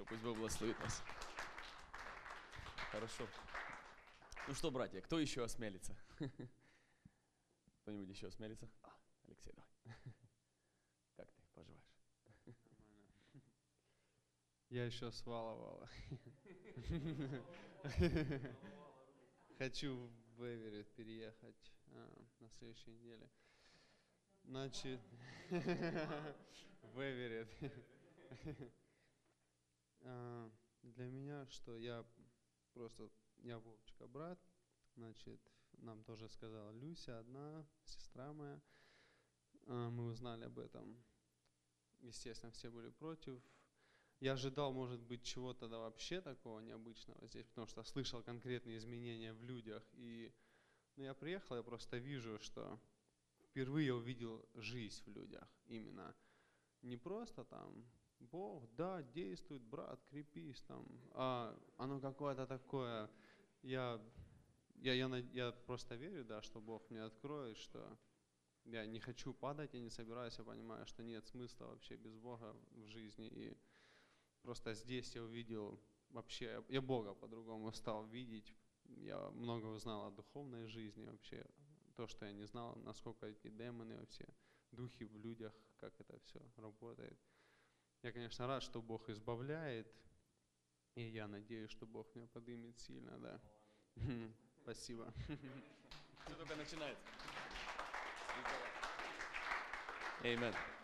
Хорошо, пусть Бог благословит нас. Хорошо. Ну что, братья, кто еще осмелится? Кто-нибудь еще осмелится? Алексей, давай. Как ты поживаешь? Нормально. Я еще с Вала. Хочу в Эверетт переехать на следующей неделе. Значит, в Эверетт. Для меня, что я Вовчика брат, значит, нам тоже сказала Люся, одна сестра моя. Мы узнали об этом. Естественно, все были против. Я ожидал, может быть, чего-то вообще такого необычного здесь, потому что слышал конкретные изменения в людях. Я приехал, я просто вижу, что впервые увидел жизнь в людях. Именно не просто там Бог, да, действует, брат, крепись там, а оно какое-то такое. Я просто верю, да, что Бог мне откроет, что я не хочу падать, я не собираюсь, я понимаю, что нет смысла вообще без Бога в жизни. И просто здесь я увидел вообще, я Бога по-другому стал видеть. Я много узнал о духовной жизни вообще, то, что я не знал, насколько эти демоны вообще, духи в людях, как это все работает. Я, конечно, рад, что Бог избавляет, и я надеюсь, что Бог меня поднимет сильно, да. Спасибо. Все только начинается. Аминь.